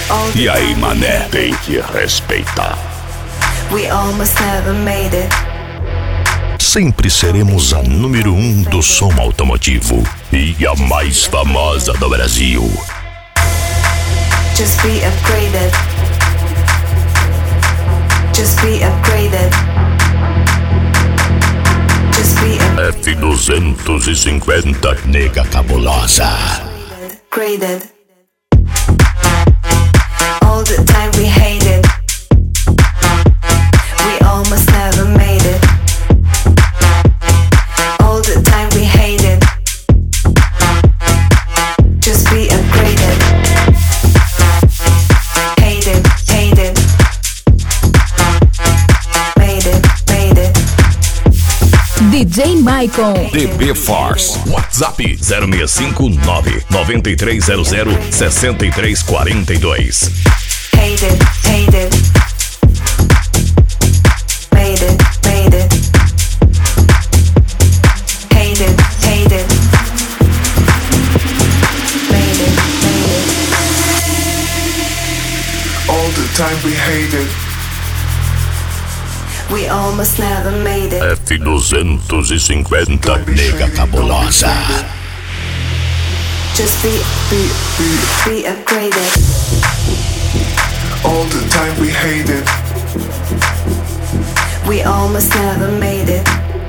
E aí, mané, tem que respeitar. We almost never made it. Sempre seremos a número 1 do som automotivo e a mais famosa do Brasil. Just be upgraded. Just be upgraded. Just be F250 Nega Cabulosa. upgraded. All the time we hated. We almost never made it. All the time we hated. Just be upgraded. Hated, hated. Made it, made it. DJ Maicon. DB Force. WhatsApp 0659 9300 6342. Hated, hated. Made it, made it. Hated, hated. Made it, made it. All the time we hated. We almost never made it. F250 Nega Cabulosa. Just be upgraded. All the time we hated. We almost never made it.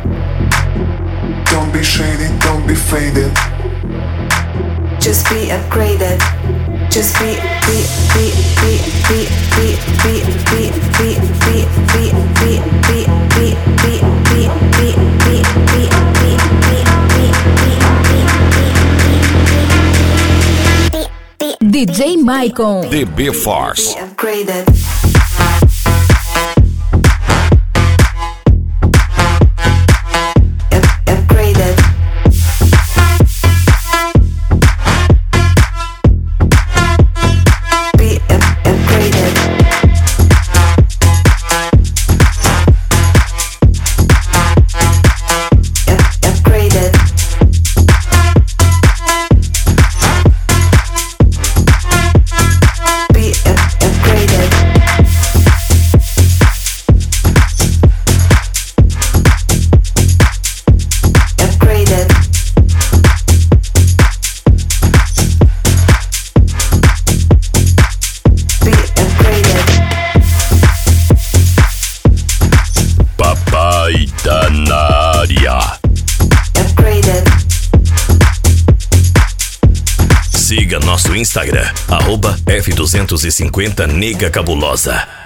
Don't be shady, don't be faded. Just be upgraded. Just be DJ Maicon. DB Force. upgraded. Upgraded. Be upgraded. Upgraded. Be upgraded. Upgraded. Be upgraded. Papai tá na área. Upgraded. Siga nosso Instagram, @F250 Nega Cabulosa.